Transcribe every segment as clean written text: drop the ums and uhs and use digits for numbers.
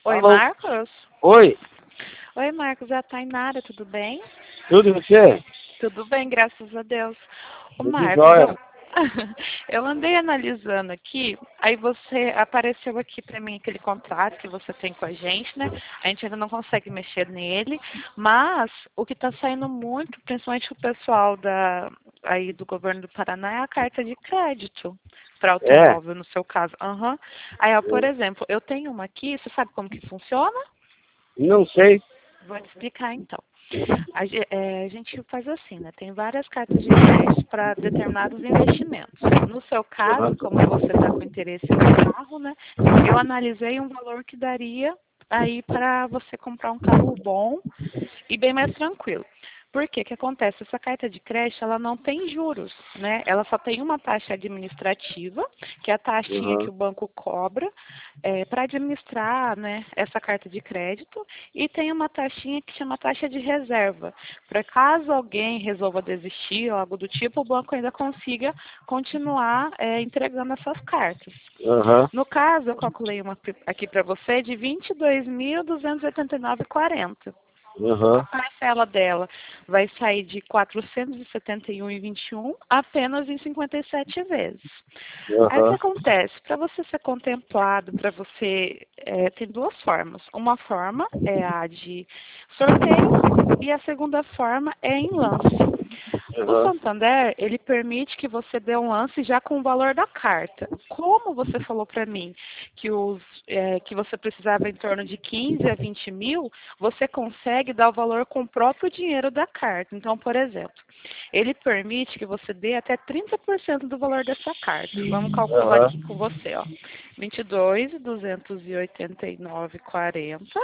Oi, Alô? Marcos? Oi, Oi, Marcos, é a Tainara, tudo bem? tudo e você? Tudo bem, graças a Deus. Ô, Tudo Marcos, jóia. eu andei analisando aqui, aí você apareceu aqui para mim aquele contrato que você tem com a gente, né? A gente ainda não consegue mexer nele, mas o que está saindo muito, principalmente o pessoal aí do governo do Paraná, é a carta de crédito para É? automóvel, no seu caso. Aham. Aí, ó, por exemplo, eu tenho uma aqui, você sabe como que funciona? Não sei. Vou te explicar então. A gente faz assim, né? Tem várias cartas de crédito para determinados investimentos. No seu caso, Aham. como você está com interesse no carro, né? Eu analisei um valor que daria aí para você comprar um carro bom e bem mais tranquilo. Por quê? O que acontece? Essa carta de crédito, ela não tem juros, né? Ela só tem uma taxa administrativa, que é a taxinha que Aham. o banco cobra para administrar, né, essa carta de crédito, e tem uma taxinha que chama taxa de reserva. Para caso alguém resolva desistir ou algo do tipo, o banco ainda consiga continuar entregando essas cartas. Aham. No caso, eu calculei uma aqui para você de 22.289,40. A Aham. parcela dela vai sair de 471,21 apenas em 57 vezes. Aí o que Aham. acontece? Para você ser contemplado, para você tem duas formas. Uma forma é a de sorteio e a segunda forma é em lance. O Aham. Santander, ele permite que você dê um lance já com o valor da carta. Como você falou para mim que você precisava em torno de 15 a 20 mil, você consegue dar o valor com o próprio dinheiro da carta. Então, por exemplo, ele permite que você dê até 30% do valor dessa carta. Vamos calcular Aham. aqui com você, ó. 22.289,40.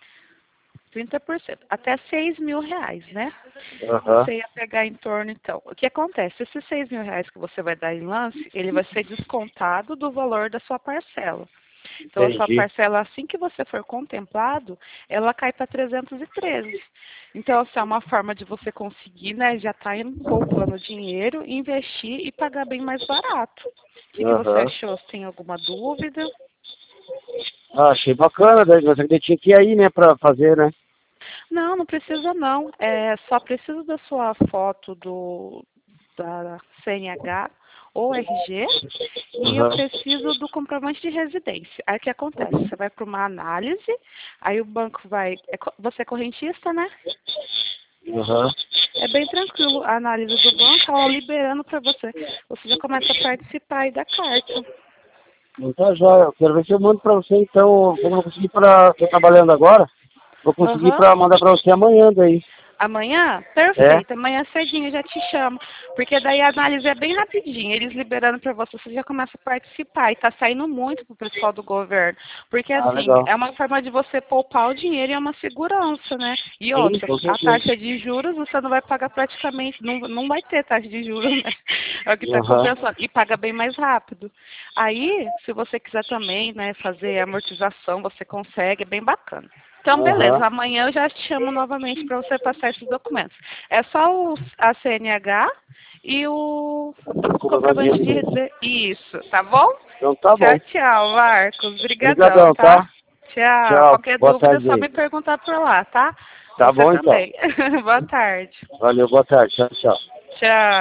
30%, até 6 mil reais, né? Aham. Você ia pegar em torno, então. O que acontece? Esses 6 mil reais que você vai dar em lance, ele vai ser descontado do valor da sua parcela. Então, a sua Entendi. parcela, assim que você for contemplado, ela cai para 313. Então, essa é uma forma de você conseguir, né, já tá poupando dinheiro, investir e pagar bem mais barato. O que você Aham. achou? Você tem alguma dúvida? Ah, achei bacana, daí você que tinha que ir aí, né, pra fazer, né? Não, não precisa não. Só preciso da sua foto da CNH ou RG e eu Aham. preciso do comprovante de residência. Aí o que acontece? Você vai para uma análise, aí o banco vai. Você é correntista, né? Aham. É bem tranquilo. A análise do banco, ela liberando para você. Você já começa a participar aí da carta. Não tá jóia. Eu quero ver se eu mando pra você, então. Como eu vou conseguir pra... Tô trabalhando agora. Vou conseguir Aham. pra mandar pra você amanhã daí. Amanhã? É? Perfeito. Amanhã cedinho eu já te chamo. Porque daí a análise é bem rapidinho. Eles liberando para você, você já começa a participar. E tá saindo muito pro pessoal do governo. Porque Ah, assim, legal. é uma forma de você poupar o dinheiro e é uma segurança, né? E Sim, outra, com a certeza. taxa de juros você não vai pagar praticamente, não vai ter taxa de juros, né? É o que está Aham. compensando. E paga bem mais rápido. Aí, se você quiser também, né, fazer amortização, você consegue, é bem bacana. Então, Aham. beleza. Amanhã eu já te chamo novamente para você passar esses documentos. É só a CNH e o comprovante de Comprovadinho. residência. Isso, tá bom? Então tá Tchau, bom. tchau, Marcos. Obrigadão, Obrigadão, tá? tá? Tchau. Tchau. Qualquer Boa dúvida é tarde só aí. me perguntar por lá, tá? Tá Você bom então. também. Boa tarde. Valeu, boa tarde. Tchau, tchau. Tchau.